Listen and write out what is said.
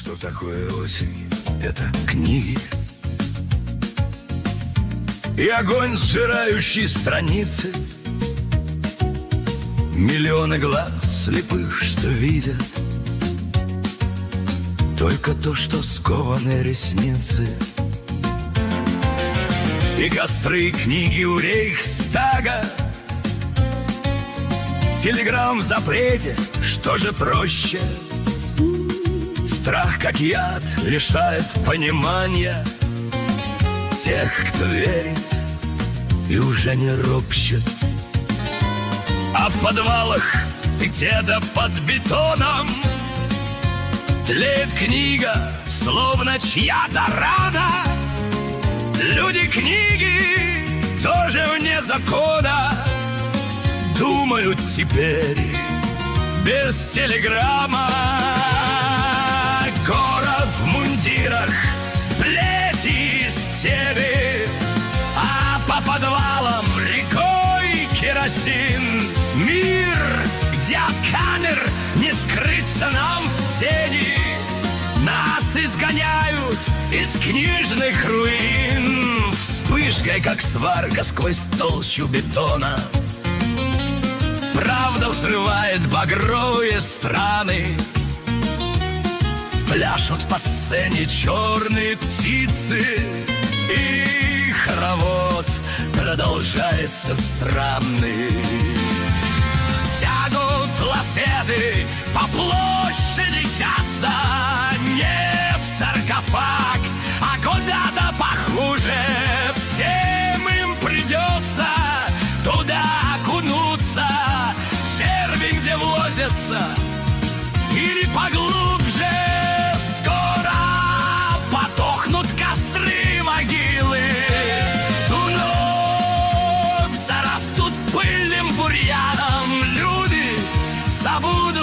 Что такое осень? Это книги и огонь, сжирающий страницы. Миллионы глаз слепых, что видят только то, что скованы ресницы. И костры книги у Рейхстага, телеграмм в запрете, что же проще? Страх, как яд, лишает понимания тех, кто верит и уже не ропщет. А в подвалах где-то под бетоном тлеет книга, словно чья-то рана. Люди книги тоже вне закона, думают теперь без телеграмма. Город в мундирах, плети и стены, а по подвалам рекой керосин. Мир, где от камер не скрыться нам в тени. Нас изгоняют из книжных руин вспышкой, как сварка сквозь толщу бетона. Правда взрывает багровые страны. Пляшут по сцене черные птицы, и хоровод продолжается странный. Тянут лафеты по площади часто, не в саркофаг, а куда-то похуже. Всем им придется туда окунуться, черви где возятся или поглубже. Скоро потухнут костры могилы, вновь зарастут пыльным бурьяном. Люди забудут